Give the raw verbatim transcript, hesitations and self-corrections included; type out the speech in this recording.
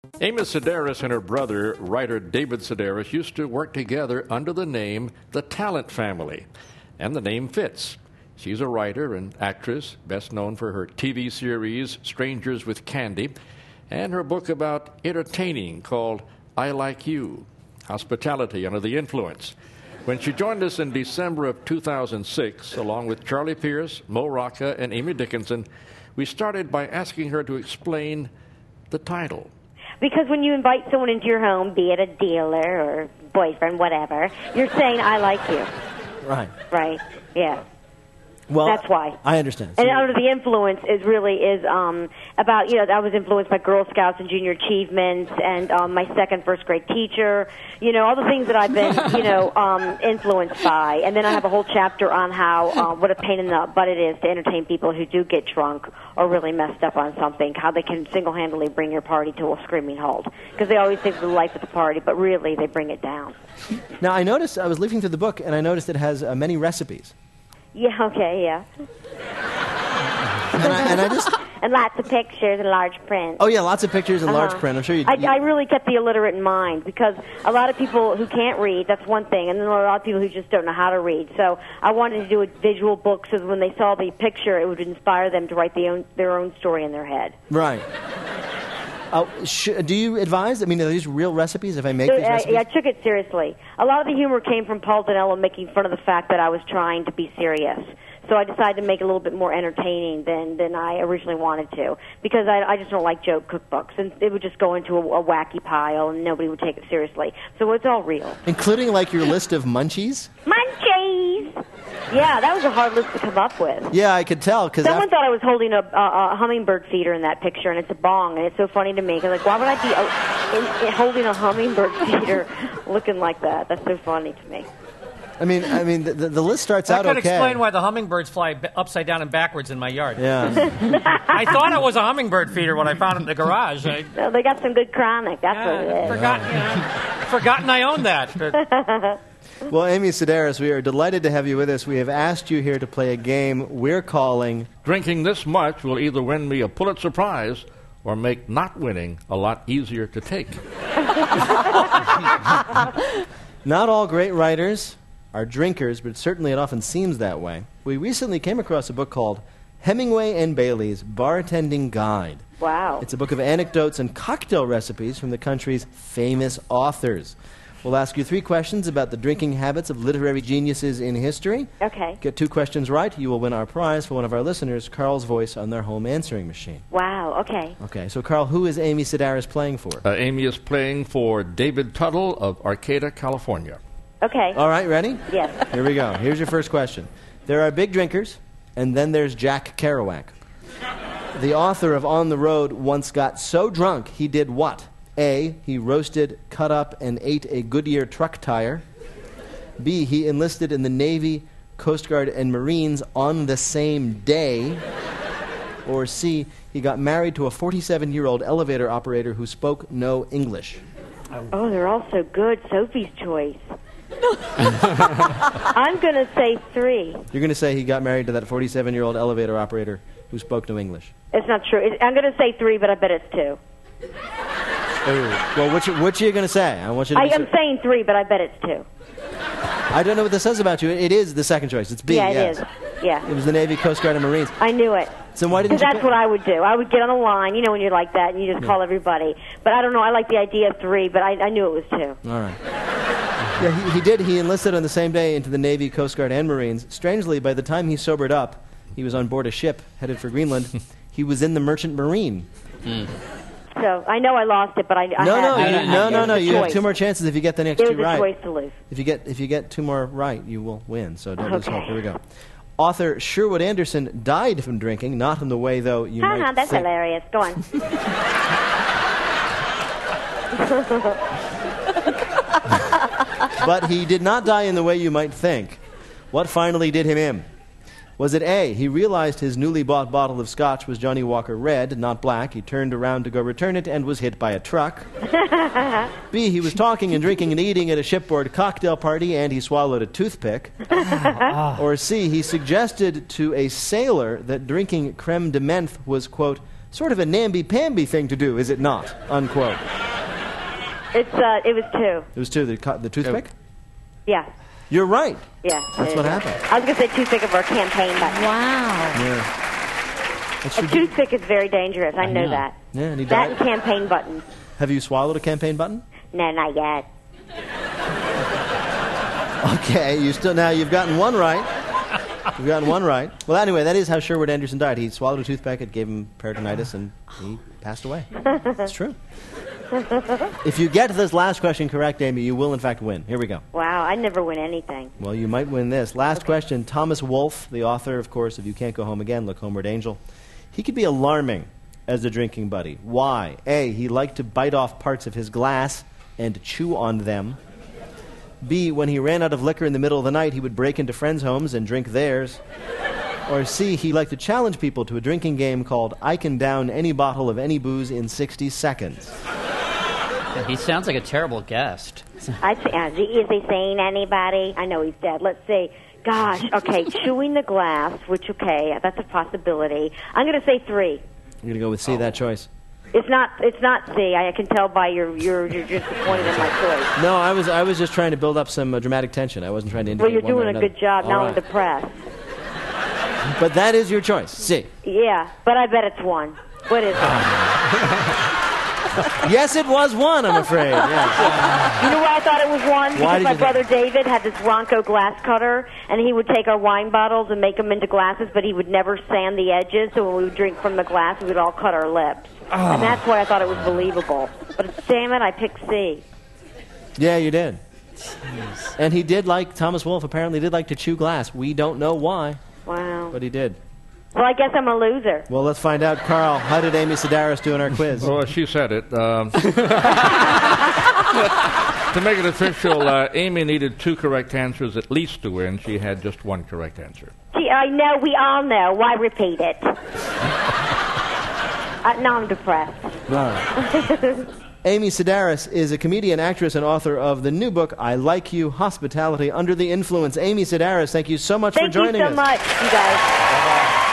Amy Sedaris and her brother, writer David Sedaris, used to work together under the name The Talent Family, and the name fits. She's a writer and actress, best known for her T V series Strangers with Candy, and her book about entertaining called I Like You, Hospitality Under the Influence. When she joined us in December of two thousand six, along with Charlie Pierce, Mo Rocca, and Amy Dickinson, we started by asking her to explain the title. Because when you invite someone into your home, be it a dealer or boyfriend, whatever, you're saying, I like you. Right. Right, yeah. Well, that's why. I understand. So and Under the Influence is really is um, about, you know, I was influenced by Girl Scouts and Junior Achievements and um, my second first grade teacher, you know, all the things that I've been, you know, um, influenced by. And then I have a whole chapter on how, uh, what a pain in the butt it is to entertain people who do get drunk or really messed up on something, how they can single-handedly bring your party to a screaming halt. Because they always think of the life of the party, but really they bring it down. Now, I noticed, I was leafing through the book, and I noticed it has uh, many recipes. Yeah, okay, yeah. and, I, and I just... And lots of pictures and large print. Oh, yeah, lots of pictures and uh-huh. large print. I'm sure you... I, you... I really kept the illiterate in mind, because a lot of people who can't read, that's one thing, and then there are a lot of people who just don't know how to read. So I wanted to do a visual book so that when they saw the picture, it would inspire them to write the own, their own story in their head. Right. Uh, sh- do you advise? I mean, are these real recipes? If I make so, these uh, recipes? Yeah, I took it seriously. A lot of the humor came from Paul Dinello making fun of the fact that I was trying to be serious. So I decided to make it a little bit more entertaining than, than I originally wanted to, because I, I just don't like joke cookbooks, and it would just go into a, a wacky pile, and nobody would take it seriously. So it's all real. Including, like, your list of munchies? Munchies! Yeah, that was a hard list to come up with. Yeah, I could tell. Cause Someone after... thought I was holding a, a, a hummingbird feeder in that picture, and it's a bong, and it's so funny to me. Cause like, why would I be uh, in, in, holding a hummingbird feeder looking like that? That's so funny to me. I mean, I mean, the, the list starts that out okay. That could explain why the hummingbirds fly b- upside down and backwards in my yard. Yeah. I thought it was a hummingbird feeder when I found it in the garage. I, no, they got some good chronic. That's yeah, what it is. Forgotten, you know, forgotten I owned that. But. Well, Amy Sedaris, we are delighted to have you with us. We have asked you here to play a game we're calling... Drinking this much will either win me a Pulitzer Prize or make not winning a lot easier to take. Not all great writers are drinkers, but certainly it often seems that way. We recently came across a book called Hemingway and Bailey's Bartending Guide. Wow. It's a book of anecdotes and cocktail recipes from the country's famous authors. We'll ask you three questions about the drinking habits of literary geniuses in history. Okay. Get two questions right, you will win our prize for one of our listeners, Carl's voice on their home answering machine. Wow, okay. Okay, so Carl, who is Amy Sedaris playing for? Uh, Amy is playing for David Tuttle of Arcata, California. Okay. All right, ready? Yes. Here we go. Here's your first question. There are big drinkers, and then there's Jack Kerouac. The author of On the Road once got so drunk he did what? A, he roasted, cut up, and ate a Goodyear truck tire. B, he enlisted in the Navy, Coast Guard, and Marines on the same day. Or C, he got married to a forty-seven-year-old elevator operator who spoke no English. Oh, they're all so good. Sophie's choice. I'm going to say three. You're going to say he got married to that forty-seven-year-old elevator operator who spoke no English. It's not true. It, I'm going to say three, but I bet it's two. Ooh. Well, what you, what you going to say? I want you to I be am sure. saying three, but I bet it's two. I don't know what this says about you. It is the second choice. It's B. Yeah, it yes. is. Yeah. It was the Navy, Coast Guard, and Marines. I knew it. So why didn't Because you... that's pick- what I would do. I would get on a line, you know, when you're like that, and you just Yeah. call everybody. But I don't know. I like the idea of three, but I, I knew it was two. All right. Yeah, he, he did. He enlisted on the same day into the Navy, Coast Guard, and Marines. Strangely, by the time he sobered up, he was on board a ship headed for Greenland. He was in the Merchant Marine. Mm. So I know I lost it, but I, I no, had no, I, you, I, no, no, no. You have choice. two more chances if you get the next There two was a right. choice to lose. If you get if you get two more right, you will win. So don't lose Okay. hope. Here we go. Author Sherwood Anderson died from drinking, not in the way though you Ha might ha, that's think. hilarious. Go on. But he did not die in the way you might think. What finally did him in? Was it A, he realized his newly bought bottle of scotch was Johnny Walker Red, not black. He turned around to go return it and was hit by a truck. B, he was talking and drinking and eating at a shipboard cocktail party and he swallowed a toothpick. Or C, he suggested to a sailor that drinking creme de menthe was, quote, Sort of a namby-pamby thing to do, is it not? Unquote. It's uh, it was two. It was two. The, co- the toothpick? Yeah. You're right. Yeah. That's it what is. happened. I was going to say toothpick of our campaign button. Wow. Yeah. That A should be- toothpick is very dangerous. I, know, know. that. Yeah, and he That died. and campaign buttons. Have you swallowed a campaign button? No, not yet. Okay, you still now you've gotten one right. You've gotten one right. Well, anyway, that is how Sherwood Anderson died. He swallowed a toothpick. It gave him peritonitis, and he passed away. It's true. If you get this last question correct, Amy, you will in fact win. Here we go. Wow, I never win anything. Well, you might win this. Last question. Thomas Wolfe, the author, of course, of You Can't Go Home Again, Look Homeward Angel. He could be alarming as a drinking buddy. Why? A, he liked to bite off parts of his glass and chew on them. B, when he ran out of liquor in the middle of the night, he would break into friends' homes and drink theirs. Or C, he liked to challenge people to a drinking game called I Can Down Any Bottle of Any Booze in sixty seconds. He sounds like a terrible guest. I say, uh, is he saying anybody? I know he's dead. Let's see. Gosh, okay, chewing the glass, which, okay, that's a possibility. I'm going to say three. You're going to go with C, that choice? It's not. It's not C. I can tell by your your you're disappointed in my choice. No, I was I was just trying to build up some uh, dramatic tension. I wasn't trying to indicate Well, you're one way or doing a another. good job. All Now right. I'm depressed. But that is your choice, C. Yeah, but I bet it's one. What is it? Yes, it was one, I'm afraid. Yes. You know why I thought it was one? Why Because did my you think- brother David had this Ronco glass cutter, and he would take our wine bottles and make them into glasses, but he would never sand the edges, so when we would drink from the glass, we would all cut our lips. And that's why I thought it was believable. But damn it, I picked C. Yeah, you did. And he did like, Thomas Wolfe apparently did like to chew glass. We don't know why, Wow. but he did. Well, I guess I'm a loser. Well, let's find out. Carl, how did Amy Sedaris do in our quiz? Well, she said it. Um, to make it official, uh, Amy needed two correct answers at least to win. She had just one correct answer. See, I know, we all know. Why repeat it? uh, now I'm depressed. All right. Amy Sedaris is a comedian, actress, and author of the new book, I Like You, Hospitality Under the Influence. Amy Sedaris, thank you so much Thank for joining you so us. much, you guys.